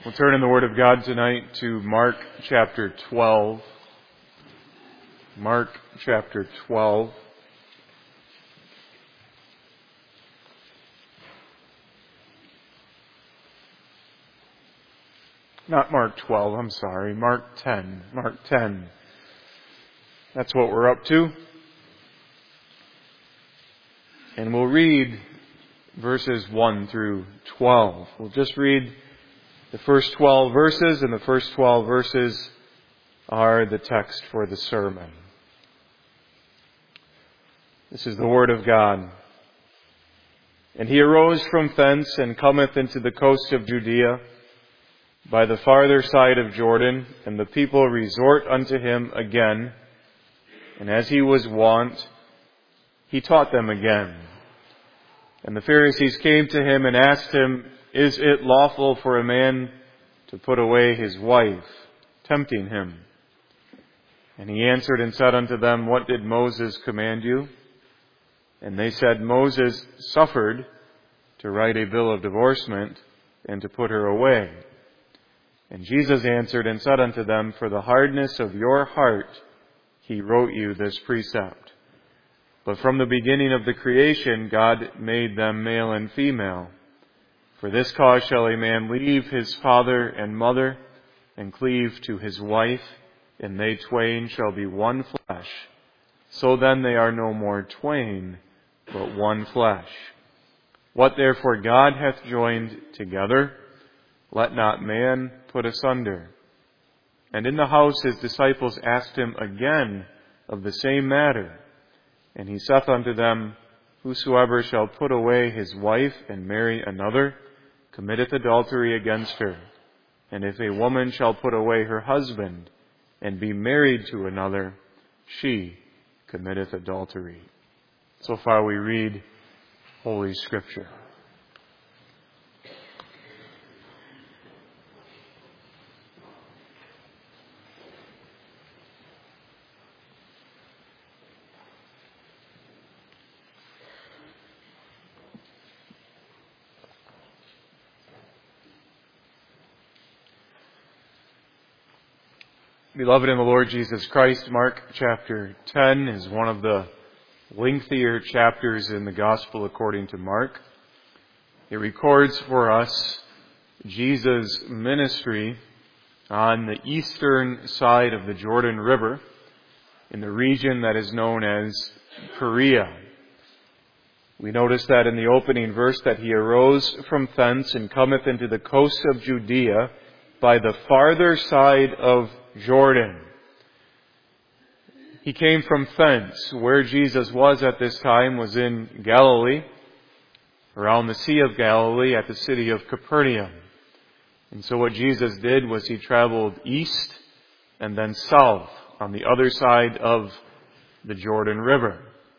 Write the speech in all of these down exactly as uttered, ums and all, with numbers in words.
We'll turn in the Word of God tonight to Mark chapter twelve. Mark chapter twelve. Not Mark twelve, I'm sorry. Mark ten. Mark ten. That's what we're up to. And we'll read verses one through twelve. We'll just read the first twelve verses, and the first twelve verses are the text for the sermon. This is the Word of God. And he arose from thence, and cometh into the coast of Judea, by the farther side of Jordan, and the people resort unto him again. And as he was wont, he taught them again. And the Pharisees came to him and asked him, Is it lawful for a man to put away his wife? Tempting him. And he answered and said unto them, What did Moses command you? And they said, Moses suffered to write a bill of divorcement and to put her away. And Jesus answered and said unto them, For the hardness of your heart he wrote you this precept. But from the beginning of the creation God made them male and female. For this cause shall a man leave his father and mother, and cleave to his wife, and they twain shall be one flesh. So then they are no more twain, but one flesh. What therefore God hath joined together, let not man put asunder. And in the house his disciples asked him again of the same matter. And he saith unto them, Whosoever shall put away his wife and marry another, committeth adultery against her. And if a woman shall put away her husband, and be married to another, she committeth adultery. So far we read Holy Scripture. Beloved in the Lord Jesus Christ, Mark chapter ten is one of the lengthier chapters in the Gospel according to Mark. It records for us Jesus' ministry on the eastern side of the Jordan River in the region that is known as Perea. We notice that in the opening verse that he arose from thence and cometh into the coast of Judea by the farther side of Jordan. He came from thence. Where Jesus was at this time was in Galilee, around the Sea of Galilee at the city of Capernaum. And so what Jesus did was he traveled east and then south on the other side of the Jordan River.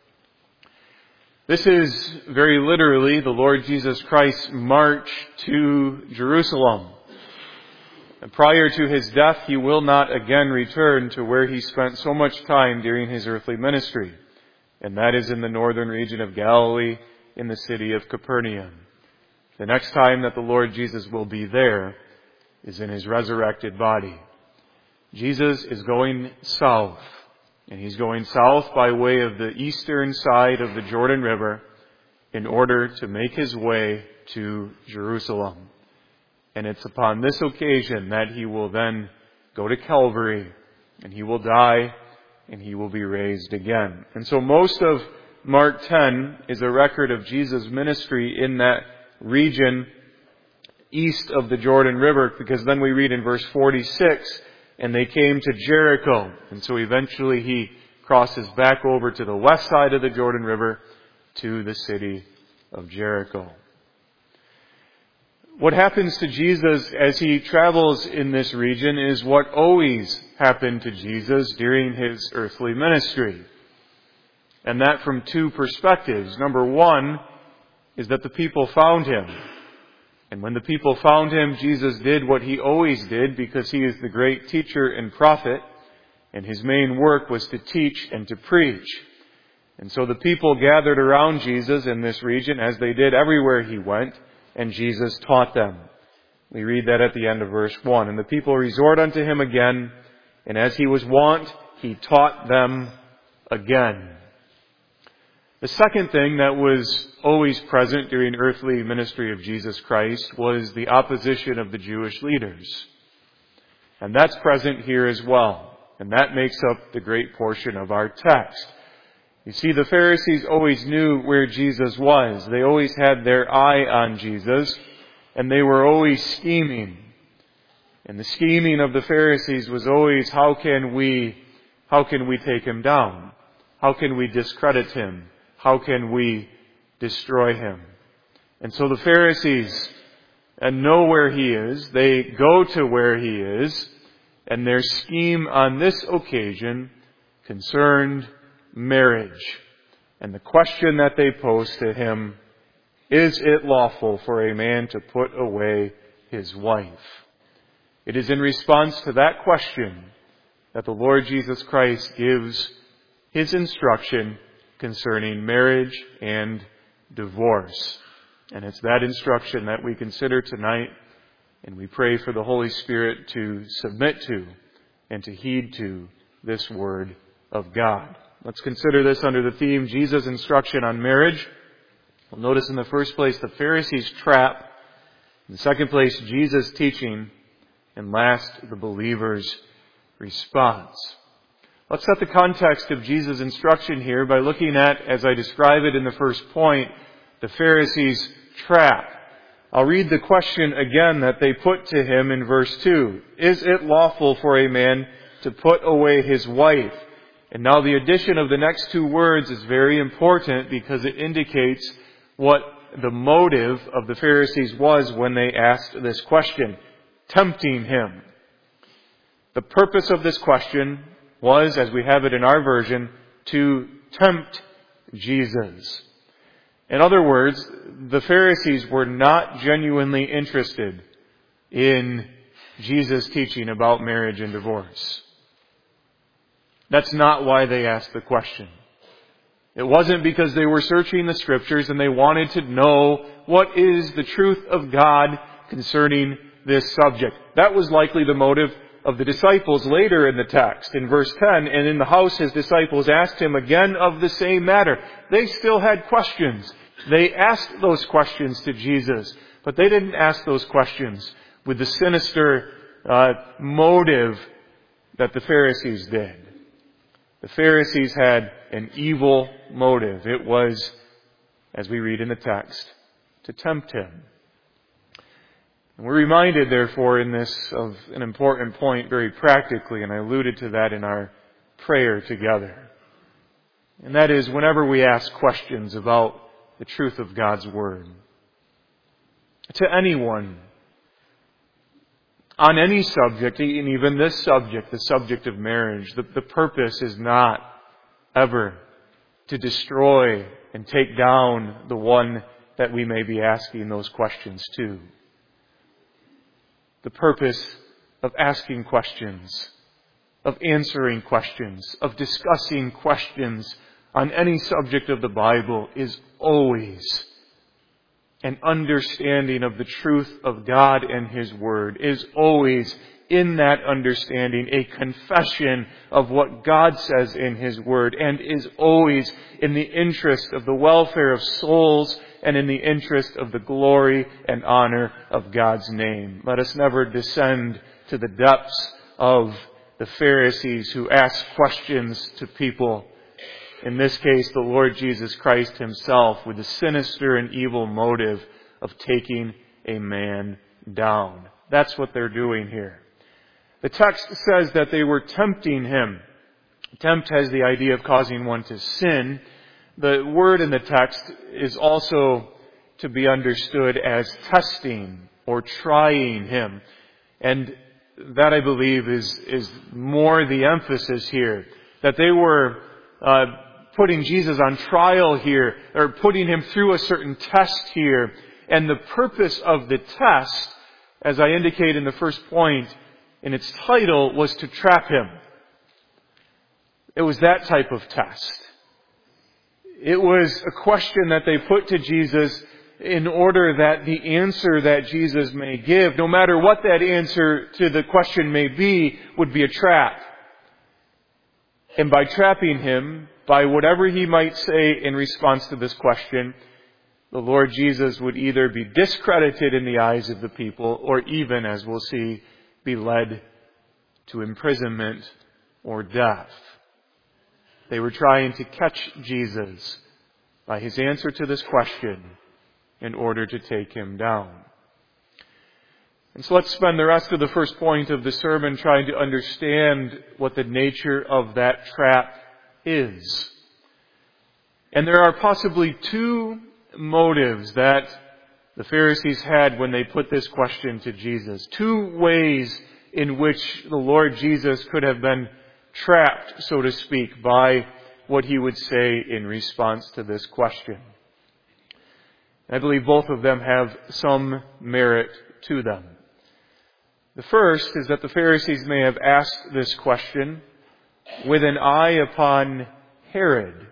This is very literally the Lord Jesus Christ's march to Jerusalem. Prior to his death, he will not again return to where he spent so much time during his earthly ministry, and that is in the northern region of Galilee, in the city of Capernaum. The next time that the Lord Jesus will be there is in his resurrected body. Jesus is going south, and he's going south by way of the eastern side of the Jordan River in order to make his way to Jerusalem. And it's upon this occasion that he will then go to Calvary, and he will die, and he will be raised again. And so most of Mark ten is a record of Jesus' ministry in that region east of the Jordan River, because then we read in verse forty-six, and they came to Jericho. And so eventually he crosses back over to the west side of the Jordan River to the city of Jericho. What happens to Jesus as he travels in this region is what always happened to Jesus during his earthly ministry. And that from two perspectives. Number one is that the people found him. And when the people found him, Jesus did what he always did, because he is the great teacher and prophet. And his main work was to teach and to preach. And so the people gathered around Jesus in this region, as they did everywhere he went, and Jesus taught them. We read that at the end of verse one. And the people resort unto him again, and as he was wont, he taught them again. The second thing that was always present during earthly ministry of Jesus Christ was the opposition of the Jewish leaders. And that's present here as well. And that makes up the great portion of our text. You see, the Pharisees always knew where Jesus was. They always had their eye on Jesus, and they were always scheming. And the scheming of the Pharisees was always, how can we, how can we take him down? How can we discredit him? How can we destroy him? And so the Pharisees know where he is. They go to where he is. And their scheme on this occasion concerned marriage. And the question that they posed to him, is it lawful for a man to put away his wife? It is in response to that question that the Lord Jesus Christ gives his instruction concerning marriage and divorce. And it's that instruction that we consider tonight, and we pray for the Holy Spirit to submit to and to heed to this word of God. Let's consider this under the theme, Jesus' instruction on marriage. We'll notice in the first place the Pharisees' trap. In the second place, Jesus' teaching. And last, the believer's response. Let's set the context of Jesus' instruction here by looking at, as I describe it in the first point, the Pharisees' trap. I'll read the question again that they put to him in verse two. Is it lawful for a man to put away his wife? And now the addition of the next two words is very important because it indicates what the motive of the Pharisees was when they asked this question, tempting him. The purpose of this question was, as we have it in our version, to tempt Jesus. In other words, the Pharisees were not genuinely interested in Jesus' teaching about marriage and divorce. That's not why they asked the question. It wasn't because they were searching the Scriptures and they wanted to know what is the truth of God concerning this subject. That was likely the motive of the disciples later in the text. In verse ten, and in the house his disciples asked him again of the same matter. They still had questions. They asked those questions to Jesus, but they didn't ask those questions with the sinister uh, motive that the Pharisees did. The Pharisees had an evil motive. It was, as we read in the text, to tempt him. And we're reminded, therefore, in this of an important point very practically, and I alluded to that in our prayer together. And that is, whenever we ask questions about the truth of God's Word, to anyone, on any subject, and even this subject, the subject of marriage, the, the purpose is not ever to destroy and take down the one that we may be asking those questions to. The purpose of asking questions, of answering questions, of discussing questions on any subject of the Bible is always an understanding of the truth of God and His Word, is always in that understanding a confession of what God says in His Word, and is always in the interest of the welfare of souls and in the interest of the glory and honor of God's name. Let us never descend to the depths of the Pharisees who ask questions to people. In this case, the Lord Jesus Christ Himself, with the sinister and evil motive of taking a man down. That's what they're doing here. The text says that they were tempting Him. Tempt has the idea of causing one to sin. The word in the text is also to be understood as testing or trying Him. And that, I believe, is, is more the emphasis here. That they were uh, putting Jesus on trial here, or putting Him through a certain test here. And the purpose of the test, as I indicate in the first point in its title, was to trap Him. It was that type of test. It was a question that they put to Jesus in order that the answer that Jesus may give, no matter what that answer to the question may be, would be a trap. And by trapping him, by whatever he might say in response to this question, the Lord Jesus would either be discredited in the eyes of the people, or even, as we'll see, be led to imprisonment or death. They were trying to catch Jesus by his answer to this question in order to take him down. And so let's spend the rest of the first point of the sermon trying to understand what the nature of that trap is. And there are possibly two motives that the Pharisees had when they put this question to Jesus. Two ways in which the Lord Jesus could have been trapped, so to speak, by what he would say in response to this question. I believe both of them have some merit to them. The first is that the Pharisees may have asked this question with an eye upon Herod.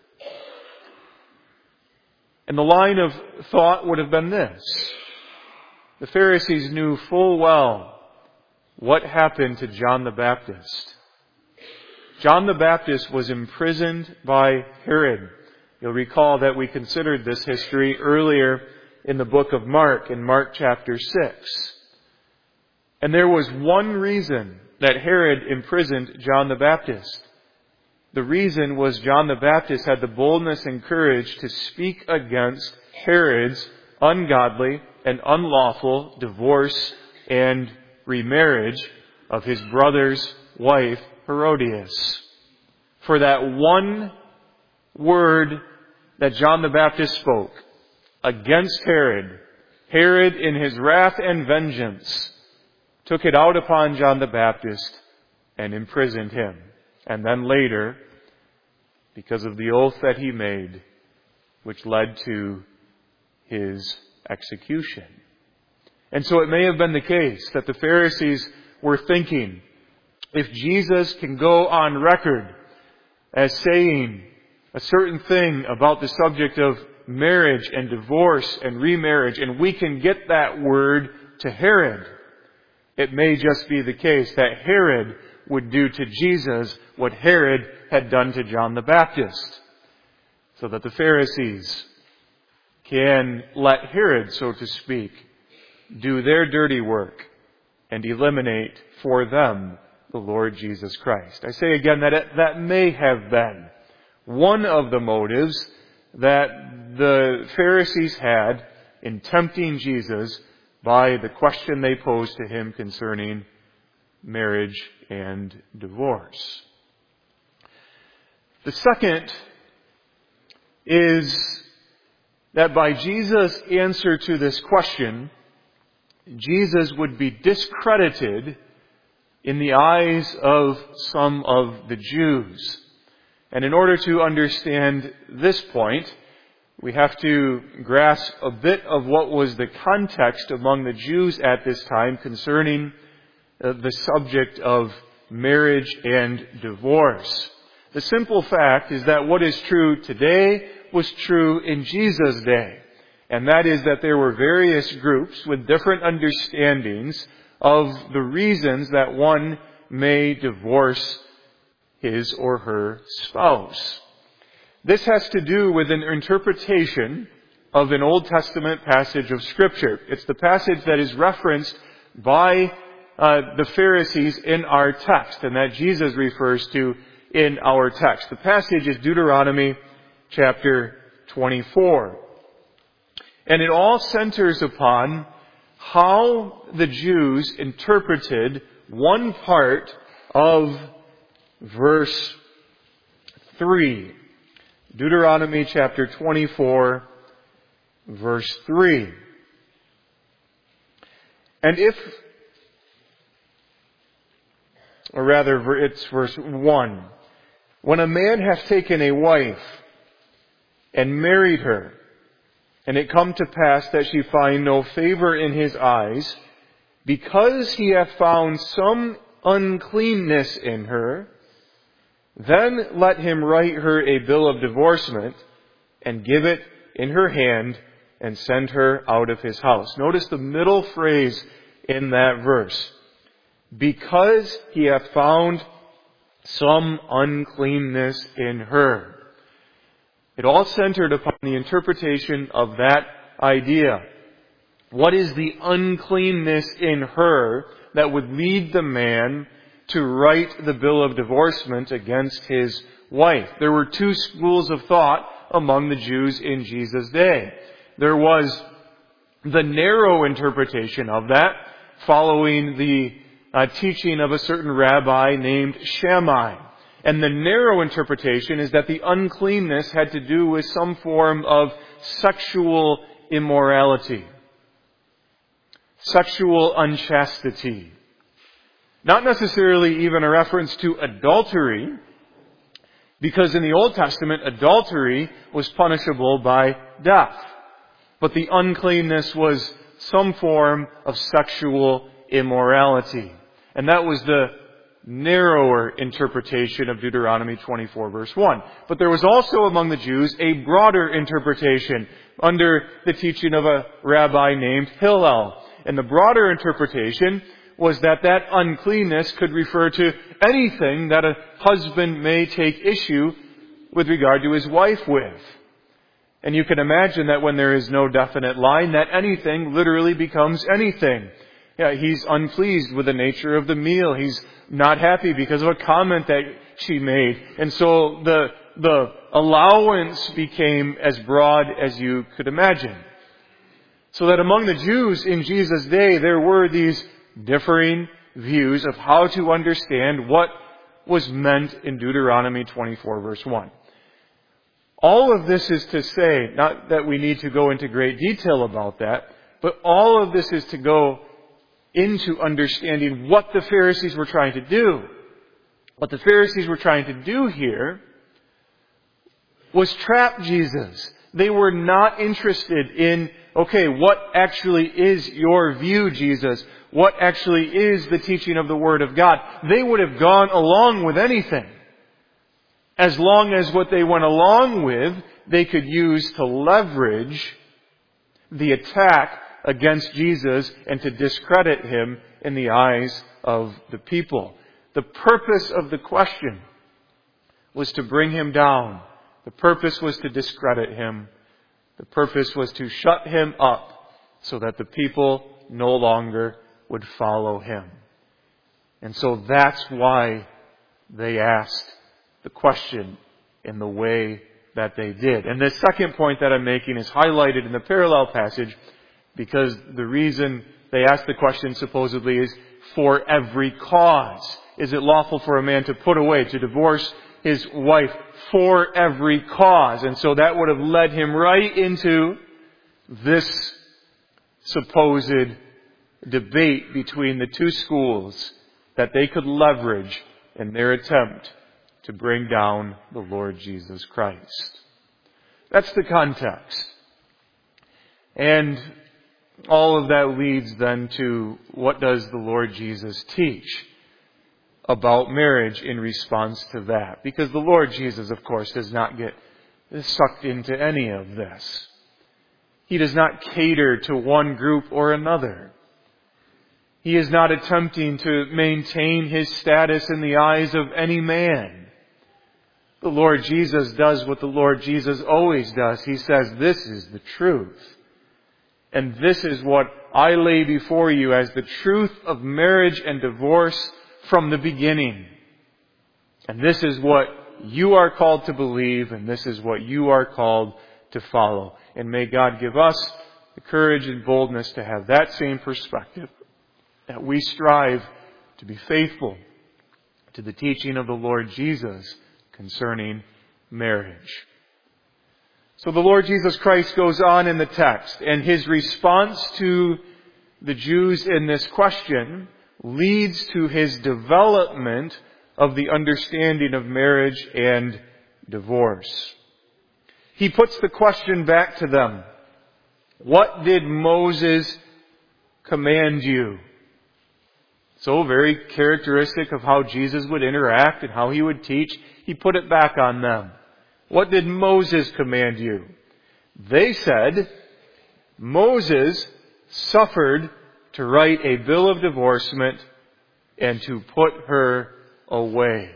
And the line of thought would have been this. The Pharisees knew full well what happened to John the Baptist. John the Baptist was imprisoned by Herod. You'll recall that we considered this history earlier in the book of Mark, in Mark chapter six. And there was one reason that Herod imprisoned John the Baptist. The reason was John the Baptist had the boldness and courage to speak against Herod's ungodly and unlawful divorce and remarriage of his brother's wife, Herodias. For that one word that John the Baptist spoke against Herod, Herod in his wrath and vengeance took it out upon John the Baptist and imprisoned him. And then later, because of the oath that he made, which led to his execution. And so it may have been the case that the Pharisees were thinking, if Jesus can go on record as saying a certain thing about the subject of marriage and divorce and remarriage, and we can get that word to Herod, it may just be the case that Herod would do to Jesus what Herod had done to John the Baptist. So that the Pharisees can let Herod, so to speak, do their dirty work and eliminate for them the Lord Jesus Christ. I say again that it, that may have been one of the motives that the Pharisees had in tempting Jesus by the question they posed to him concerning marriage and divorce. The second is that by Jesus' answer to this question, Jesus would be discredited in the eyes of some of the Jews. And in order to understand this point, we have to grasp a bit of what was the context among the Jews at this time concerning uh, the subject of marriage and divorce. The simple fact is that what is true today was true in Jesus' day. And that is that there were various groups with different understandings of the reasons that one may divorce his or her spouse. This has to do with an interpretation of an Old Testament passage of Scripture. It's the passage that is referenced by uh, the Pharisees in our text and that Jesus refers to in our text. The passage is Deuteronomy chapter twenty-four. And it all centers upon how the Jews interpreted one part of verse three. Deuteronomy chapter twenty-four, verse three. And if, or rather it's verse one. When a man hath taken a wife and married her, and it come to pass that she find no favor in his eyes, because he hath found some uncleanness in her, then let him write her a bill of divorcement and give it in her hand and send her out of his house. Notice the middle phrase in that verse. Because he hath found some uncleanness in her. It all centered upon the interpretation of that idea. What is the uncleanness in her that would lead the man to write the bill of divorcement against his wife? There were two schools of thought among the Jews in Jesus' day. There was the narrow interpretation of that, following the uh, teaching of a certain rabbi named Shammai. And the narrow interpretation is that the uncleanness had to do with some form of sexual immorality, sexual unchastity. Not necessarily even a reference to adultery, because in the Old Testament, adultery was punishable by death. But the uncleanness was some form of sexual immorality. And that was the narrower interpretation of Deuteronomy twenty-four verse one. But there was also among the Jews a broader interpretation under the teaching of a rabbi named Hillel. And the broader interpretation was that that uncleanness could refer to anything that a husband may take issue with regard to his wife with. And you can imagine that when there is no definite line, that anything literally becomes anything. Yeah, he's unpleased with the nature of the meal. He's not happy because of a comment that she made. And so the, the allowance became as broad as you could imagine. So that among the Jews in Jesus' day, there were these differing views of how to understand what was meant in Deuteronomy twenty-four verse one. All of this is to say, not that we need to go into great detail about that, but all of this is to go into understanding what the Pharisees were trying to do. What the Pharisees were trying to do here was trap Jesus. They were not interested in, okay, what actually is your view, Jesus? What actually is the teaching of the Word of God? They would have gone along with anything, as long as what they went along with, they could use to leverage the attack against Jesus and to discredit Him in the eyes of the people. The purpose of the question was to bring Him down. The purpose was to discredit Him. The purpose was to shut Him up so that the people no longer would follow Him. And so that's why they asked the question in the way that they did. And the second point that I'm making is highlighted in the parallel passage, because the reason they asked the question supposedly is for every cause. Is it lawful for a man to put away, to divorce his wife for every cause? And so that would have led him right into this supposed debate between the two schools that they could leverage in their attempt to bring down the Lord Jesus Christ. That's the context. And all of that leads then to, what does the Lord Jesus teach about marriage in response to that? Because the Lord Jesus, of course, does not get sucked into any of this. He does not cater to one group or another. He is not attempting to maintain His status in the eyes of any man. The Lord Jesus does what the Lord Jesus always does. He says, this is the truth. And this is what I lay before you as the truth of marriage and divorce from the beginning. And this is what you are called to believe, and this is what you are called to follow. And may God give us the courage and boldness to have that same perspective, that we strive to be faithful to the teaching of the Lord Jesus concerning marriage. So the Lord Jesus Christ goes on in the text, and His response to the Jews in this question leads to His development of the understanding of marriage and divorce. He puts the question back to them. What did Moses command you? So very characteristic of how Jesus would interact and how He would teach. He put it back on them. What did Moses command you? They said, Moses suffered to write a bill of divorcement and to put her away.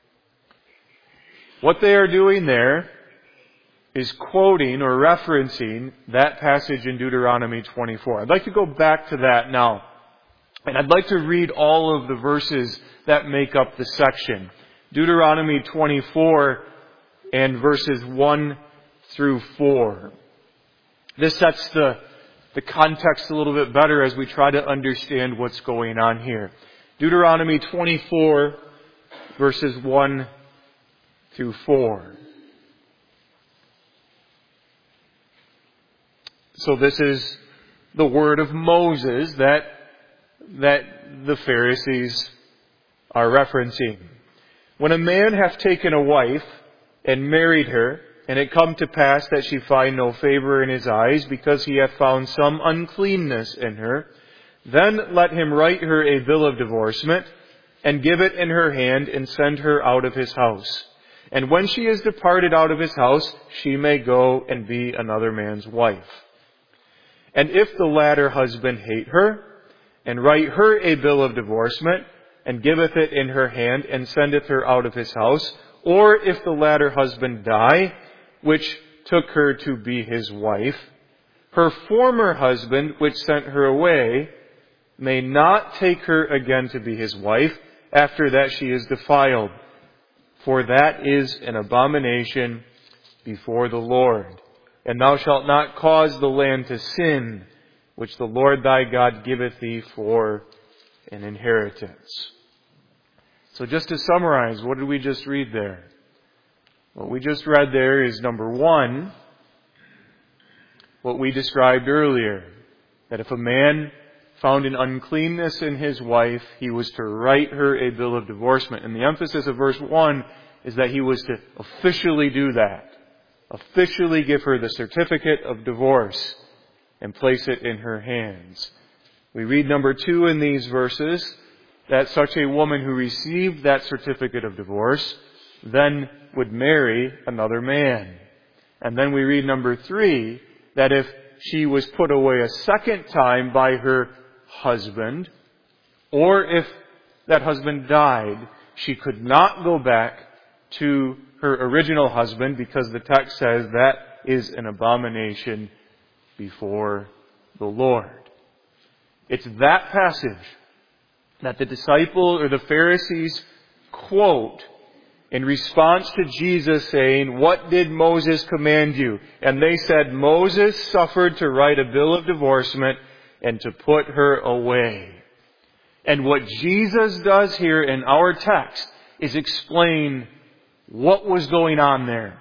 What they are doing there is quoting or referencing that passage in Deuteronomy twenty-four. I'd like to go back to that now. And I'd like to read all of the verses that make up the section. Deuteronomy twenty-four and verses one through four. This sets the, the context a little bit better as we try to understand what's going on here. Deuteronomy twenty-four, verses one through four. So this is the word of Moses that, that the Pharisees are referencing. When a man hath taken a wife and married her, and it come to pass that she find no favor in his eyes, because he hath found some uncleanness in her, then let him write her a bill of divorcement, and give it in her hand, and send her out of his house. And when she is departed out of his house, she may go and be another man's wife. And if the latter husband hate her, and write her a bill of divorcement, and giveth it in her hand, and sendeth her out of his house, or if the latter husband die, which took her to be his wife, her former husband, which sent her away, may not take her again to be his wife, after that she is defiled. For that is an abomination before the Lord. And thou shalt not cause the land to sin, which the Lord thy God giveth thee for an inheritance. So just to summarize, what did we just read there? What we just read there is, number one, what we described earlier, that if a man found an uncleanness in his wife, he was to write her a bill of divorcement. And the emphasis of verse one is that he was to officially do that. Officially give her the certificate of divorce and place it in her hands. We read number two in these verses that such a woman who received that certificate of divorce then would marry another man. And then we read number three that if she was put away a second time by her husband, or if that husband died, she could not go back to her original husband, because the text says that is an abomination before the Lord. It's that passage that the disciple or the Pharisees quote in response to Jesus saying, "What did Moses command you?" And they said, "Moses suffered to write a bill of divorcement and to put her away." And what Jesus does here in our text is explain what was going on there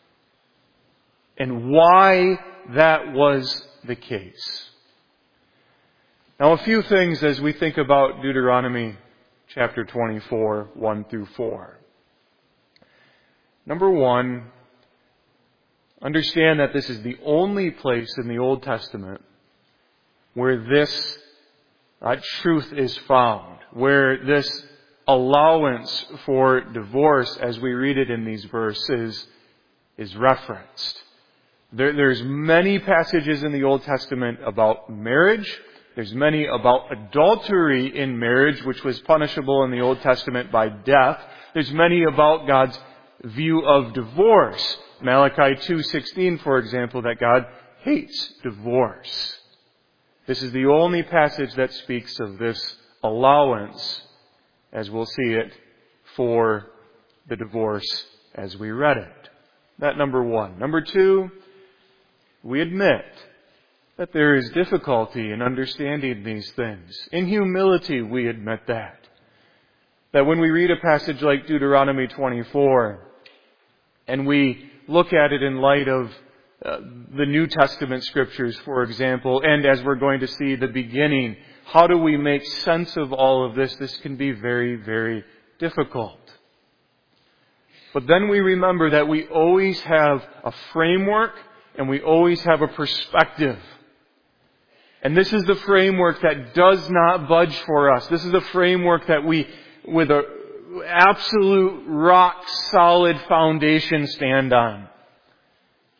and why that was the case. Now, a few things as we think about Deuteronomy chapter twenty-four, one through four. Number one, understand that this is the only place in the Old Testament where this uh, truth is found, where this allowance for divorce, as we read it in these verses, is referenced. There, there's many passages in the Old Testament about marriage. There's many about adultery in marriage, which was punishable in the Old Testament by death. There's many about God's view of divorce. Malachi two sixteen, for example, that God hates divorce. This is the only passage that speaks of this allowance, as we'll see it, for the divorce as we read it. That number one. Number two, we admit that there is difficulty in understanding these things. In humility, we admit that. That when we read a passage like Deuteronomy twenty-four, and we look at it in light of uh, the New Testament scriptures, for example, and as we're going to see the beginning, how do we make sense of all of this? This can be very, very difficult. But then we remember that we always have a framework and we always have a perspective. And this is the framework that does not budge for us. This is the framework that we, with an absolute rock solid foundation, stand on.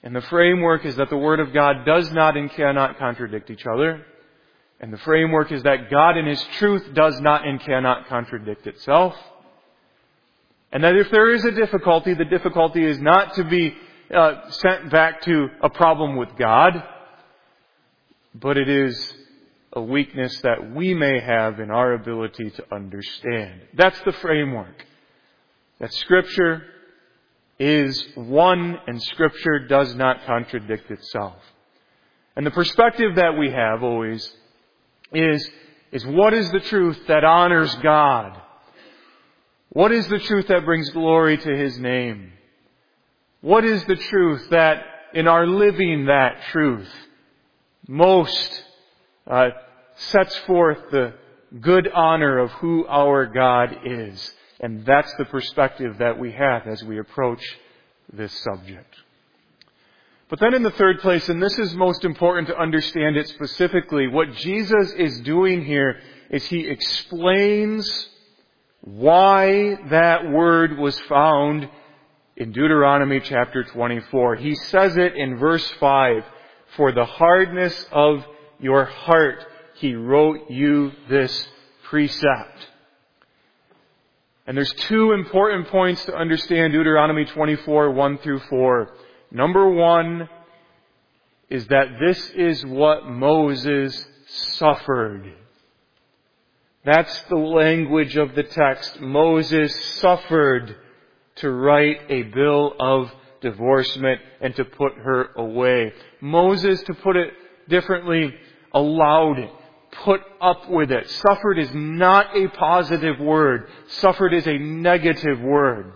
And the framework is that the Word of God does not and cannot contradict each other. And the framework is that God in His truth does not and cannot contradict itself. And that if there is a difficulty, the difficulty is not to be uh, sent back to a problem with God, but it is a weakness that we may have in our ability to understand. That's the framework. That Scripture is one and Scripture does not contradict itself. And the perspective that we have always is, is what is the truth that honors God? What is the truth that brings glory to His name? What is the truth that in our living that truth most uh, sets forth the good honor of who our God is? And that's the perspective that we have as we approach this subject. But then in the third place, and this is most important to understand it specifically, what Jesus is doing here is He explains why that word was found in Deuteronomy chapter twenty-four. He says it in verse five, "For the hardness of your heart, He wrote you this precept." And there's two important points to understand Deuteronomy twenty-four, one through four. Number one is that this is what Moses suffered. That's the language of the text. Moses suffered to write a bill of divorcement and to put her away. Moses, to put it differently, allowed it. Put up with it. Suffered is not a positive word. Suffered is a negative word.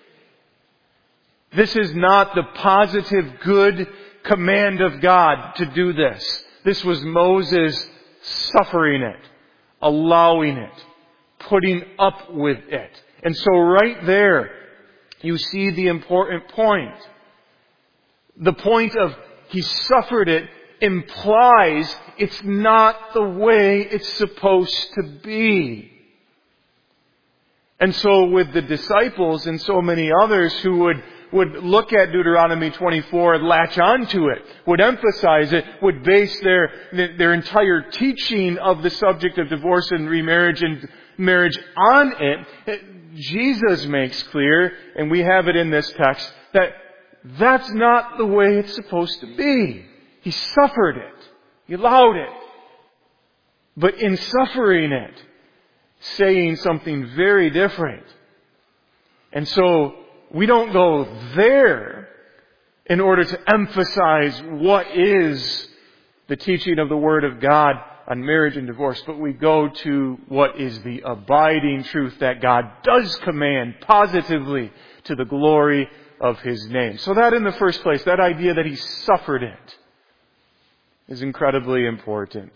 This is not the positive, good command of God to do this. This was Moses suffering it, allowing it, putting up with it. And so right there, you see the important point. The point of He suffered it implies it's not the way it's supposed to be. And so with the disciples and so many others who would, would look at Deuteronomy twenty-four and latch onto it, would emphasize it, would base their, their entire teaching of the subject of divorce and remarriage and marriage on it, Jesus makes clear, and we have it in this text, that that's not the way it's supposed to be. He suffered it. He allowed it. But in suffering it, saying something very different. And so we don't go there in order to emphasize what is the teaching of the Word of God on marriage and divorce, but we go to what is the abiding truth that God does command positively to the glory of His name. So that in the first place, that idea that He suffered it is incredibly important.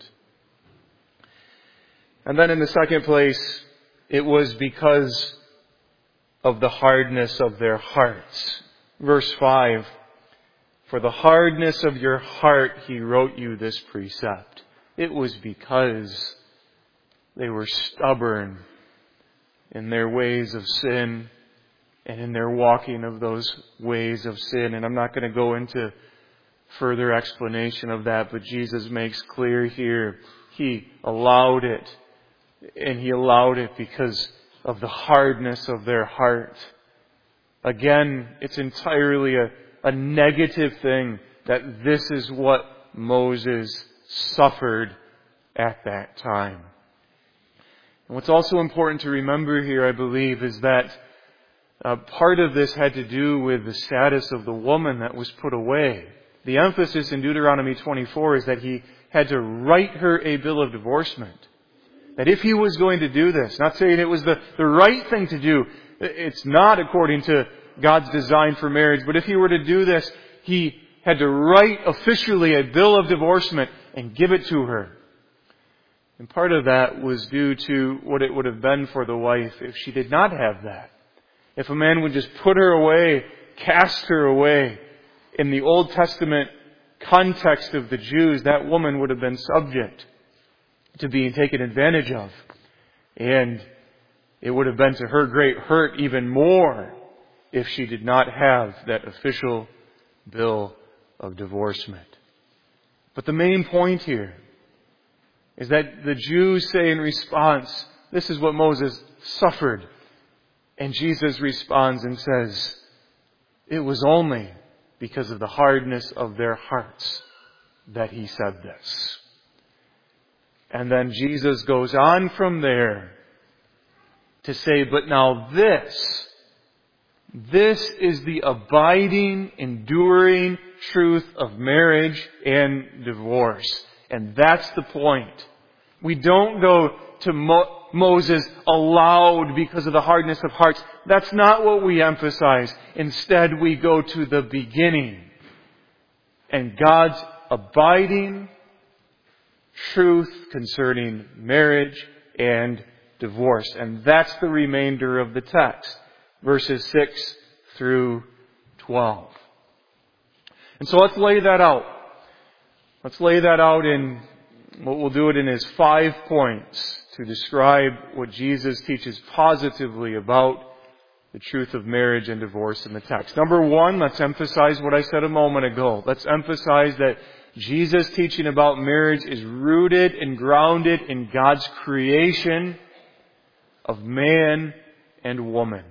And then in the second place, it was because of the hardness of their hearts. Verse five, "For the hardness of your heart, He wrote you this precept." It was because they were stubborn in their ways of sin and in their walking of those ways of sin. And I'm not going to go into further explanation of that, but Jesus makes clear here, He allowed it. And He allowed it because of the hardness of their heart. Again, it's entirely a, a negative thing that this is what Moses suffered at that time. And what's also important to remember here, I believe, is that uh, part of this had to do with the status of the woman that was put away. The emphasis in Deuteronomy twenty-four is that he had to write her a bill of divorcement. That if he was going to do this, not saying it was the, the right thing to do, it's not according to God's design for marriage, but if he were to do this, he had to write officially a bill of divorcement and give it to her. And part of that was due to what it would have been for the wife if she did not have that. If a man would just put her away, cast her away, in the Old Testament context of the Jews, that woman would have been subject to being taken advantage of. And it would have been to her great hurt even more if she did not have that official bill of divorcement. But the main point here is that the Jews say in response, this is what Moses suffered. And Jesus responds and says, it was only because of the hardness of their hearts that he said this. And then Jesus goes on from there to say, but now this, this is the abiding, enduring truth of marriage and divorce. And that's the point. We don't go to Mo- Moses allowed because of the hardness of hearts. That's not what we emphasize. Instead, we go to the beginning and God's abiding truth concerning marriage and divorce. And that's the remainder of the text. Verses six through twelve. And so let's lay that out. Let's lay that out in what we'll do it in is five points to describe what Jesus teaches positively about the truth of marriage and divorce in the text. Number one, let's emphasize what I said a moment ago. Let's emphasize that Jesus' teaching about marriage is rooted and grounded in God's creation of man and woman.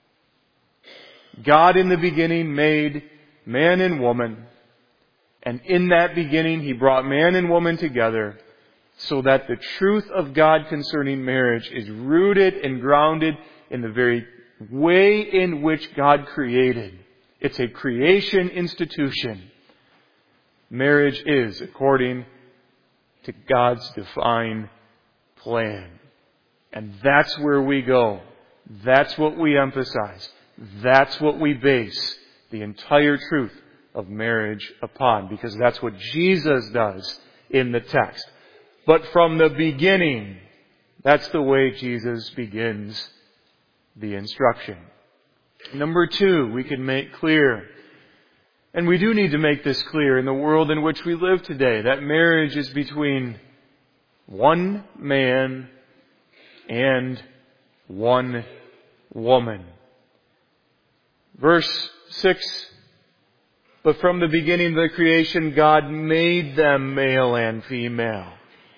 God in the beginning made man and woman, and in that beginning He brought man and woman together so that the truth of God concerning marriage is rooted and grounded in the very way in which God created. It's a creation institution. Marriage is according to God's divine plan. And that's where we go. That's what we emphasize. That's what we base the entire truth of marriage upon, because that's what Jesus does in the text. But from the beginning, that's the way Jesus begins the instruction. Number two, we can make clear, and we do need to make this clear in the world in which we live today, that marriage is between one man and one woman. Verse six, but from the beginning of the creation, God made them male and female.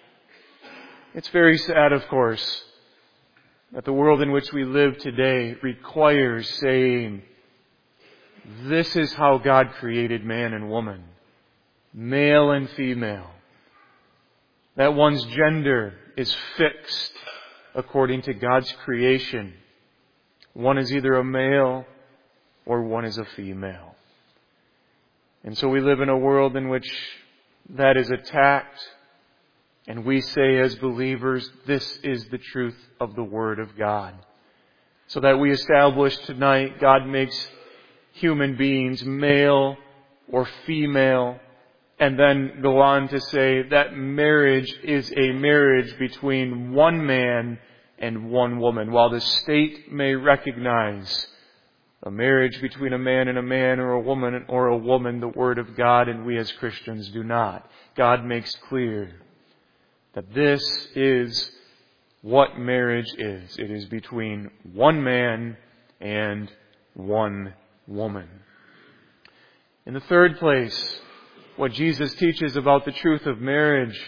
It's very sad, of course, that the world in which we live today requires saying, this is how God created man and woman, male and female. That one's gender is fixed according to God's creation. One is either a male or one is a female. And so we live in a world in which that is attacked, and we say as believers, this is the truth of the Word of God. So that we establish tonight, God makes human beings male or female, and then go on to say that marriage is a marriage between one man and one woman. While the state may recognize a marriage between a man and a man, or a woman or a woman, the Word of God, and we as Christians do not. God makes clear that this is what marriage is. It is between one man and one woman. In the third place, what Jesus teaches about the truth of marriage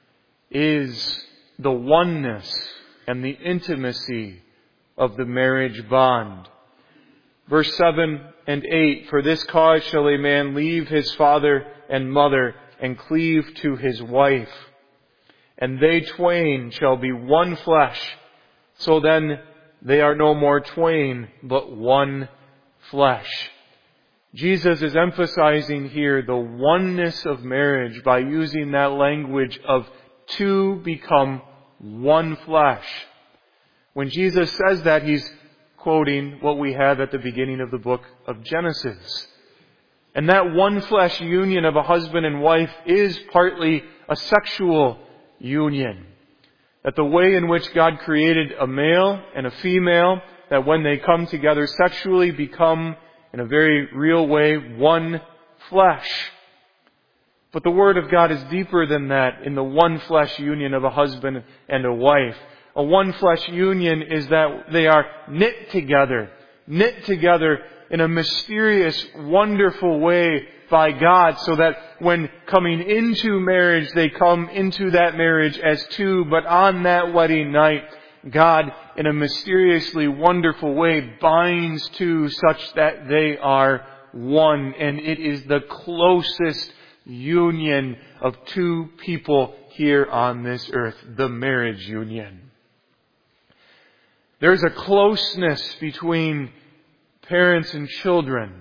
is the oneness and the intimacy of the marriage bond. Verse seven and eight, for this cause shall a man leave his father and mother and cleave to his wife, and they twain shall be one flesh. So then they are no more twain, but one flesh. Jesus is emphasizing here the oneness of marriage by using that language of two become one flesh. When Jesus says that, He's quoting what we have at the beginning of the book of Genesis. And that one flesh union of a husband and wife is partly a sexual union. That the way in which God created a male and a female, that when they come together sexually become, in a very real way, one flesh. But the Word of God is deeper than that in the one flesh union of a husband and a wife. A one flesh union is that they are knit together, knit together in a mysterious, wonderful way by God, so that when coming into marriage, they come into that marriage as two, but on that wedding night, God, in a mysteriously wonderful way, binds two such that they are one. And it is the closest union of two people here on this earth, the marriage union. There's a closeness between parents and children.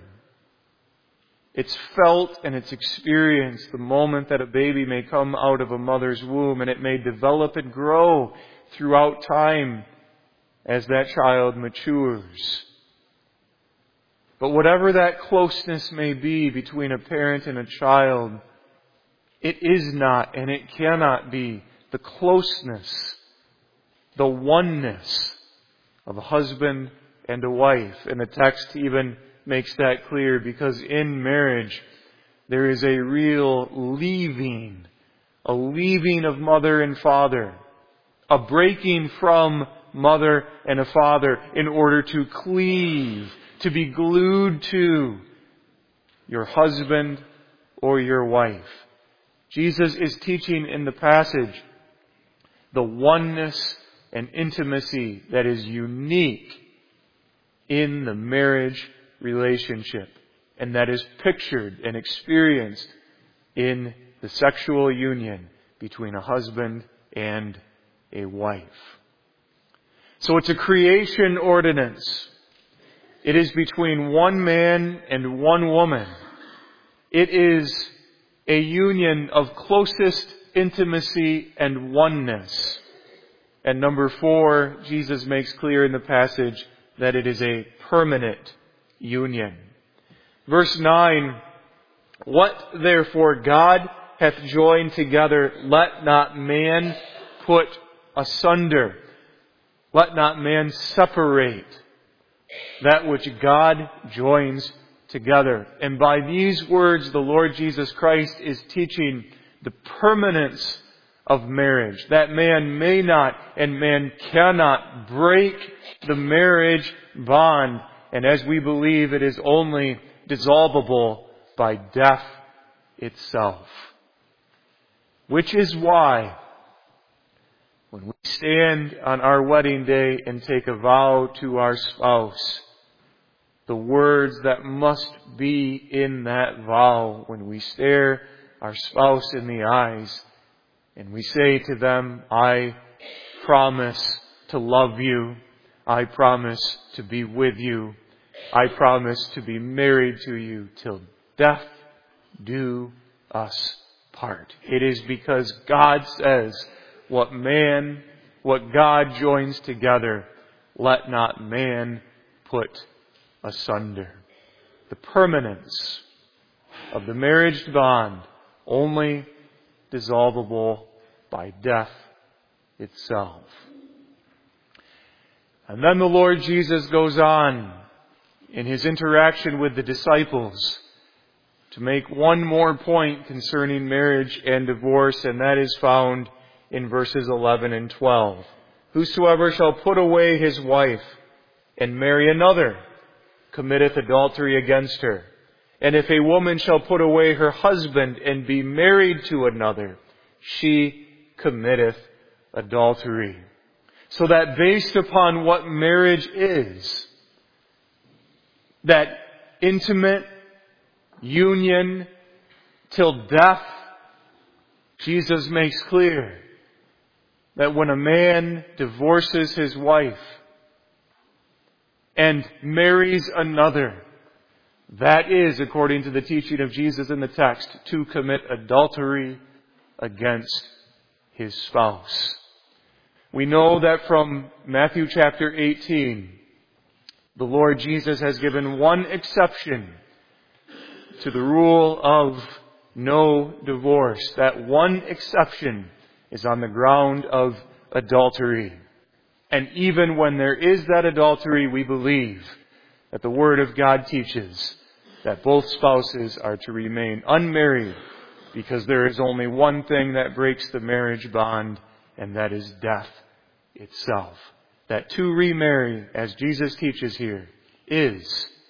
It's felt and it's experienced the moment that a baby may come out of a mother's womb, and it may develop and grow throughout time as that child matures. But whatever that closeness may be between a parent and a child, it is not and it cannot be the closeness, the oneness of a husband and a wife. And the text even makes that clear, because in marriage there is a real leaving, a leaving of mother and father, a breaking from mother and a father in order to cleave, to be glued to your husband or your wife. Jesus is teaching in the passage the oneness and intimacy that is unique in the marriage relationship, and that is pictured and experienced in the sexual union between a husband and a wife. So it's a creation ordinance. It is between one man and one woman. It is a union of closest intimacy and oneness. And number four, Jesus makes clear in the passage that it is a permanent union. Verse nine, what therefore God hath joined together, let not man put asunder. Let not man separate that which God joins together. And by these words, the Lord Jesus Christ is teaching the permanence of marriage. That man may not and man cannot break the marriage bond. And as we believe, it is only dissolvable by death itself. Which is why, when we stand on our wedding day and take a vow to our spouse, the words that must be in that vow when we stare our spouse in the eyes and we say to them, I promise to love you. I promise to be with you. I promise to be married to you till death do us part. It is because God says, what man, what God joins together, let not man put asunder. The permanence of the marriage bond only dissolvable by death itself. And then the Lord Jesus goes on in His interaction with the disciples to make one more point concerning marriage and divorce, and that is found in verses eleven and twelve. Whosoever shall put away his wife and marry another committeth adultery against her. And if a woman shall put away her husband and be married to another, she committeth adultery. So that based upon what marriage is, that intimate union till death, Jesus makes clear that when a man divorces his wife and marries another, that is, according to the teaching of Jesus in the text, to commit adultery against his spouse. We know that from Matthew chapter eighteen, the Lord Jesus has given one exception to the rule of no divorce. That one exception is on the ground of adultery. And even when there is that adultery, we believe that the Word of God teaches that both spouses are to remain unmarried, because there is only one thing that breaks the marriage bond, and that is death itself. That to remarry, as Jesus teaches here, is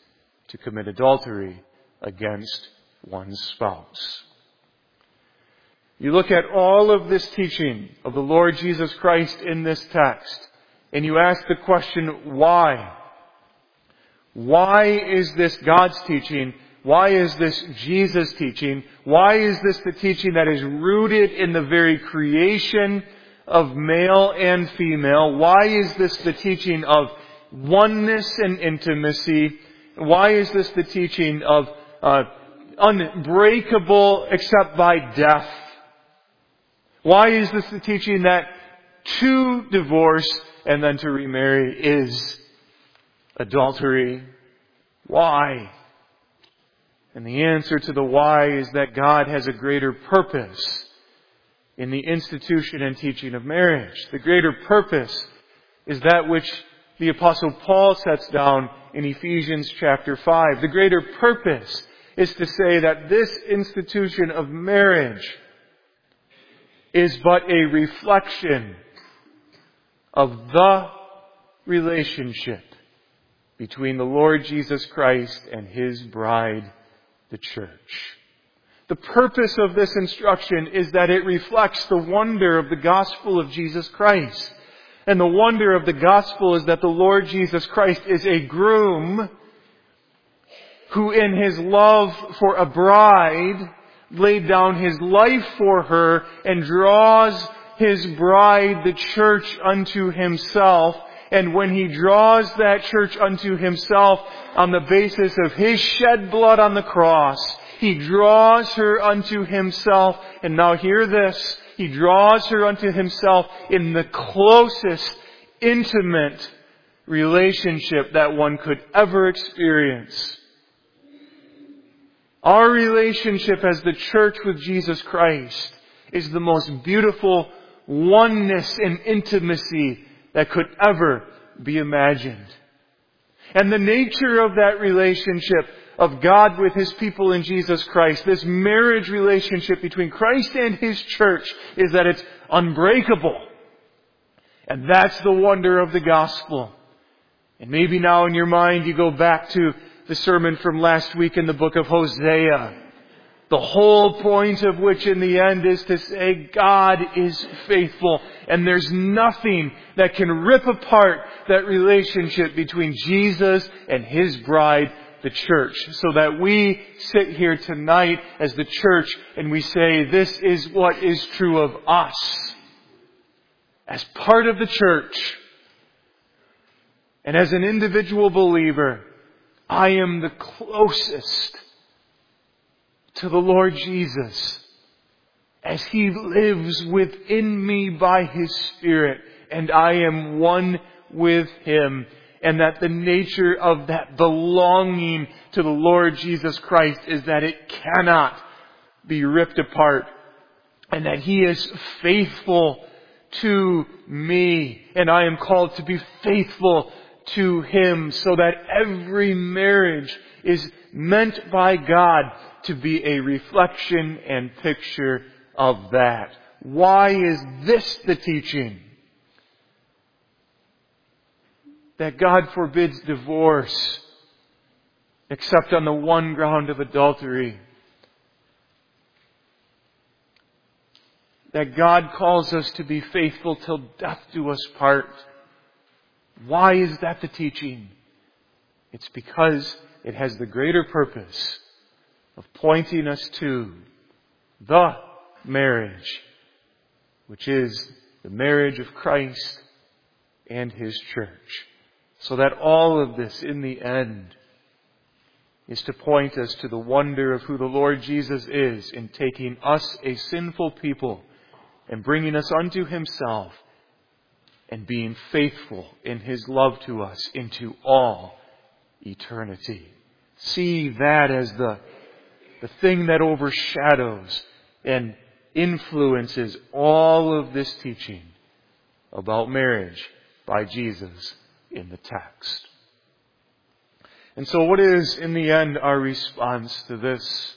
to commit adultery against one's spouse. You look at all of this teaching of the Lord Jesus Christ in this text, and you ask the question, why? Why is this God's teaching? Why is this Jesus' teaching? Why is this the teaching that is rooted in the very creation of male and female? Why is this the teaching of oneness and intimacy? Why is this the teaching of uh, unbreakable except by death? Why is this the teaching that to divorce and then to remarry is adultery? Why? And the answer to the why is that God has a greater purpose in the institution and teaching of marriage. The greater purpose is that which the Apostle Paul sets down in Ephesians chapter five. The greater purpose is to say that this institution of marriage is but a reflection of the relationship between the Lord Jesus Christ and His bride, the church. The purpose of this instruction is that it reflects the wonder of the gospel of Jesus Christ. And the wonder of the gospel is that the Lord Jesus Christ is a groom who in His love for a bride laid down His life for her and draws His bride, the church, unto Himself. And when He draws that church unto Himself on the basis of His shed blood on the cross, He draws her unto Himself. And now hear this. He draws her unto Himself in the closest, intimate relationship that one could ever experience. Our relationship as the church with Jesus Christ is the most beautiful oneness and intimacy that could ever be imagined. And the nature of that relationship of God with His people in Jesus Christ, this marriage relationship between Christ and His church, is that it's unbreakable. And that's the wonder of the gospel. And maybe now in your mind you go back to the sermon from last week in the book of Hosea. The whole point of which in the end is to say God is faithful. And there's nothing that can rip apart that relationship between Jesus and His bride, the church. So that we sit here tonight as the church and we say this is what is true of us. As part of the church and as an individual believer, I am the closest to the Lord Jesus as He lives within me by His Spirit, and I am one with Him. And that the nature of that belonging to the Lord Jesus Christ is that it cannot be ripped apart. And that He is faithful to me. And I am called to be faithful to Him. So that every marriage is meant by God to be a reflection and picture of that. Why is this the teaching? That God forbids divorce except on the one ground of adultery. That God calls us to be faithful till death do us part. Why is that the teaching? It's because it has the greater purpose of pointing us to the marriage, which is the marriage of Christ and His church. So that all of this, in the end, is to point us to the wonder of who the Lord Jesus is in taking us, a sinful people, and bringing us unto Himself and being faithful in His love to us into all eternity. See that as the, the thing that overshadows and influences all of this teaching about marriage by Jesus in the text. And so what is, in the end, our response to this?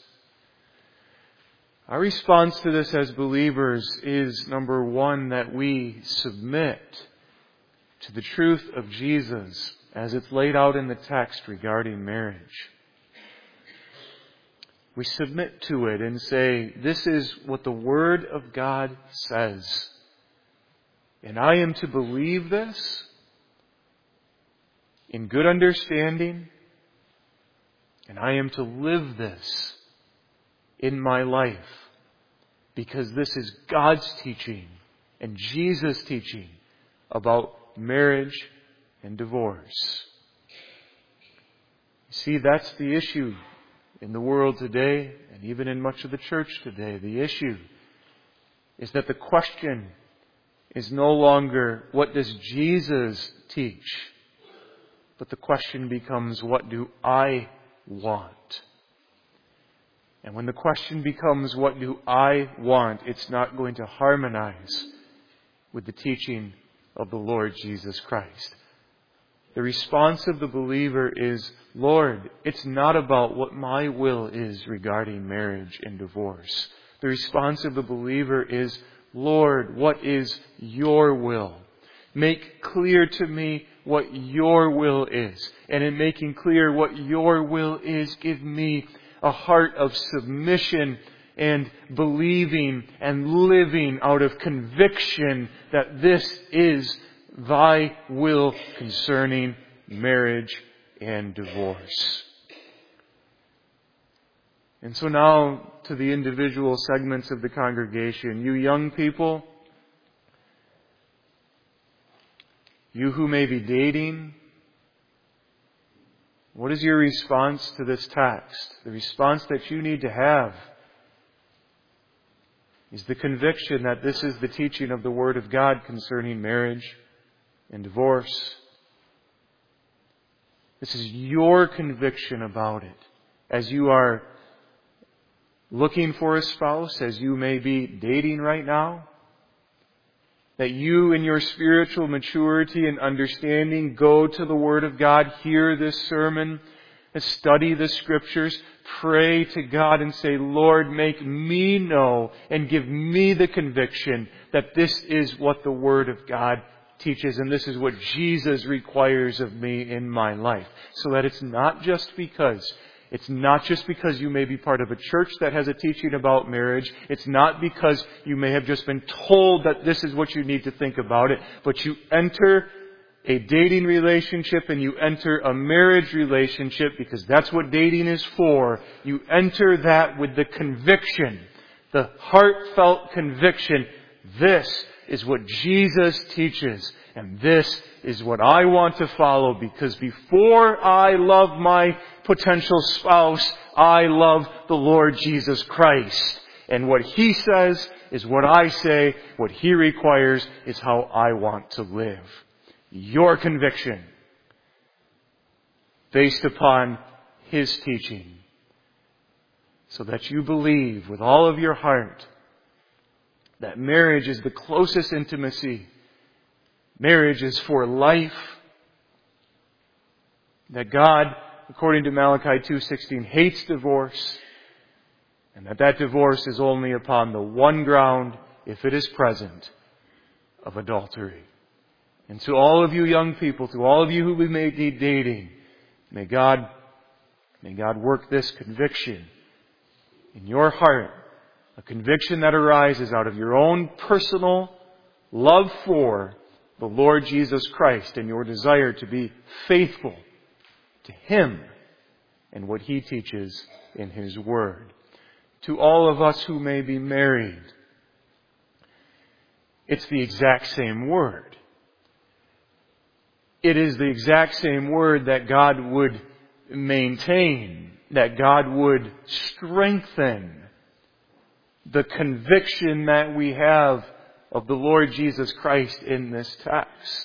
Our response to this as believers is, number one, that we submit to the truth of Jesus as it's laid out in the text regarding marriage. we submit to it and say, this is what the Word of God says. And I am to believe this in good understanding, and I am to live this in my life, because this is God's teaching and Jesus' teaching about marriage and divorce. You see, that's the issue in the world today, and even in much of the church today. The issue is that the question is no longer, what does Jesus teach? But the question becomes, what do I want? And when the question becomes, what do I want? It's not going to harmonize with the teaching of the Lord Jesus Christ. The response of the believer is, Lord, it's not about what my will is regarding marriage and divorce. The response of the believer is, Lord, what is your will? Make clear to me what your will is. And in making clear what your will is, give me a heart of submission and believing and living out of conviction that this is thy will concerning marriage and divorce. And so now to the individual segments of the congregation. You young people, you who may be dating, what is your response to this text? The response that you need to have is the conviction that this is the teaching of the Word of God concerning marriage and divorce. This is your conviction about it as you are looking for a spouse, as you may be dating right now. That you in your spiritual maturity and understanding go to the Word of God, hear this sermon, study the Scriptures, pray to God and say, Lord, make me know and give me the conviction that this is what the Word of God teaches and this is what Jesus requires of me in my life. So that it's not just because It's not just because you may be part of a church that has a teaching about marriage. It's not because you may have just been told that this is what you need to think about it. But you enter a dating relationship and you enter a marriage relationship, because that's what dating is for. You enter that with the conviction, the heartfelt conviction, this is what Jesus teaches. And this is what I want to follow, because before I love my potential spouse, I love the Lord Jesus Christ. And what He says is what I say. What He requires is how I want to live. Your conviction, based upon His teaching, so that you believe with all of your heart that marriage is the closest intimacy. Marriage is for life. That God, according to Malachi two sixteen, hates divorce. And that that divorce is only upon the one ground, if it is present, of adultery. And to all of you young people, to all of you who may be dating, may God, may God work this conviction in your heart. A conviction that arises out of your own personal love for the Lord Jesus Christ and your desire to be faithful to Him and what He teaches in His Word. To all of us who may be married, it's the exact same word. It is the exact same word that God would maintain, that God would strengthen the conviction that we have of the Lord Jesus Christ in this text.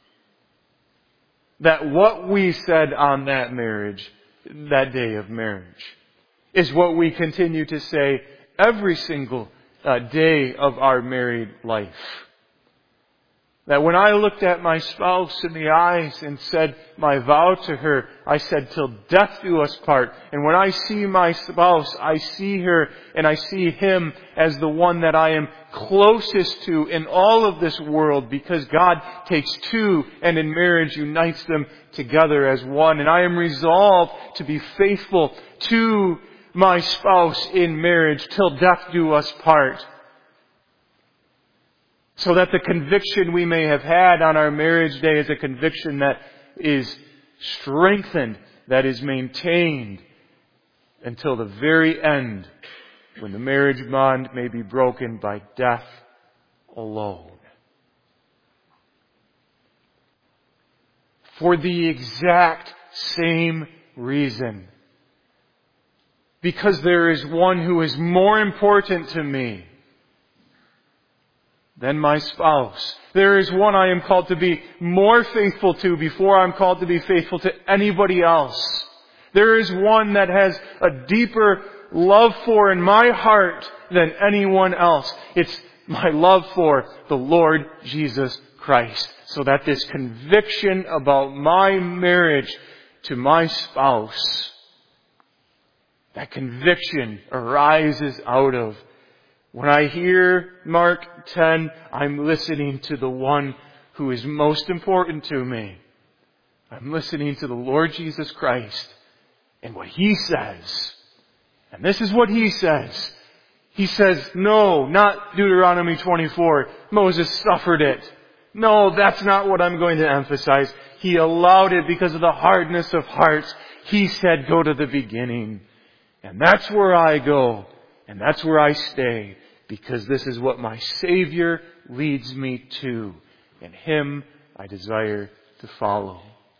That what we said on that marriage, that day of marriage, is what we continue to say every single uh, day of our married life. That when I looked at my spouse in the eyes and said my vow to her, I said, till death do us part. And when I see my spouse, I see her and I see him as the one that I am closest to in all of this world, because God takes two and in marriage unites them together as one. And I am resolved to be faithful to my spouse in marriage till death do us part. So that the conviction we may have had on our marriage day is a conviction that is strengthened, that is maintained until the very end, when the marriage bond may be broken by death alone. For the exact same reason. Because there is one who is more important to me than my spouse. There is one I am called to be more faithful to before I'm called to be faithful to anybody else. There is one that has a deeper love for in my heart than anyone else. It's my love for the Lord Jesus Christ. So that this conviction about my marriage to my spouse, that conviction arises out of, when I hear Mark ten, I'm listening to the one who is most important to me. I'm listening to the Lord Jesus Christ and what He says. And this is what He says. He says, no, not Deuteronomy twenty-four. Moses suffered it. No, that's not what I'm going to emphasize. He allowed it because of the hardness of hearts. He said, go to the beginning. And that's where I go. And that's where I stay. Because this is what my Savior leads me to. And Him I desire to follow.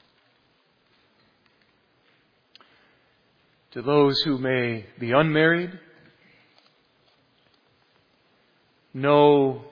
To those who may be unmarried, know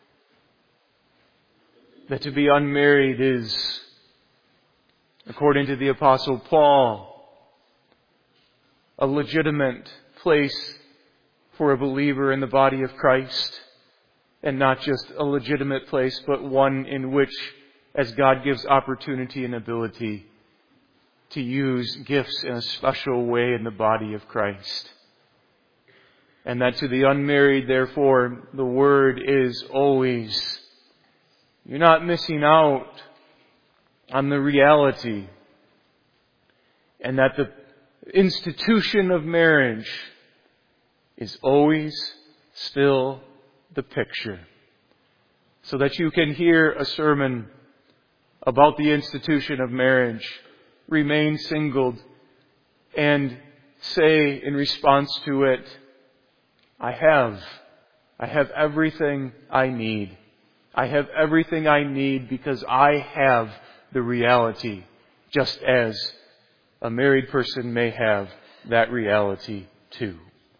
that to be unmarried is, according to the Apostle Paul, a legitimate place for a believer in the body of Christ. And not just a legitimate place, but one in which, as God gives opportunity and ability, to use gifts in a special way in the body of Christ. And that to the unmarried, therefore, the word is always, you're not missing out on the reality. And that the institution of marriage is always still the picture. So that you can hear a sermon about the institution of marriage, remain single, and say in response to it, I have. I have everything I need. I have everything I need because I have the reality, just as a married person may have that reality too.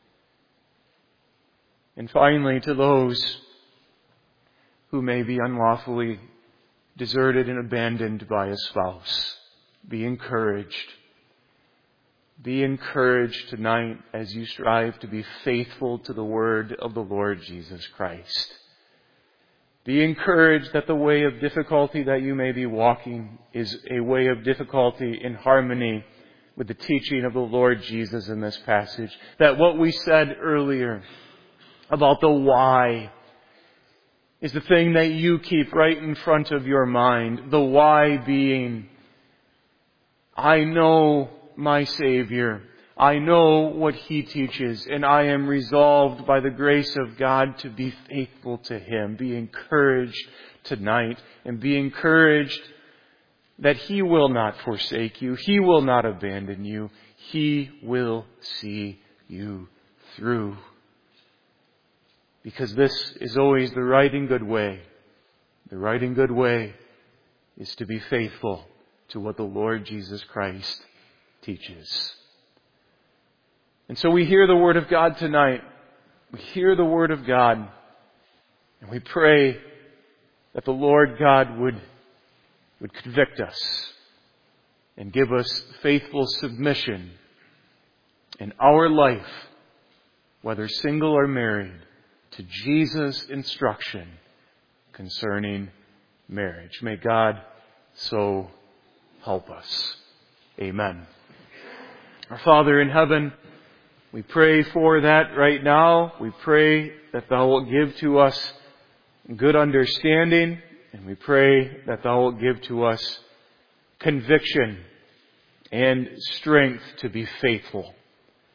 And finally, to those who may be unlawfully deserted and abandoned by a spouse, be encouraged. Be encouraged tonight as you strive to be faithful to the word of the Lord Jesus Christ. Be encouraged that the way of difficulty that you may be walking is a way of difficulty in harmony with the teaching of the Lord Jesus in this passage. That what we said earlier about the why is the thing that you keep right in front of your mind. The why being, I know my Savior. I know what He teaches, and I am resolved by the grace of God to be faithful to Him. Be encouraged tonight, and be encouraged that He will not forsake you. He will not abandon you. He will see you through. Because this is always the right and good way. The right and good way is to be faithful to what the Lord Jesus Christ teaches. And so we hear the Word of God tonight. We hear the Word of God. And we pray that the Lord God would, would convict us and give us faithful submission in our life, whether single or married, to Jesus' instruction concerning marriage. May God so help us. Amen. Our Father in heaven, we pray for that right now. We pray that Thou wilt give to us good understanding, and we pray that Thou wilt give to us conviction and strength to be faithful,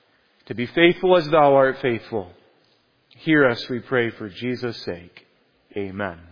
to be faithful as thou art faithful. Hear us, we pray, for Jesus' sake. Amen.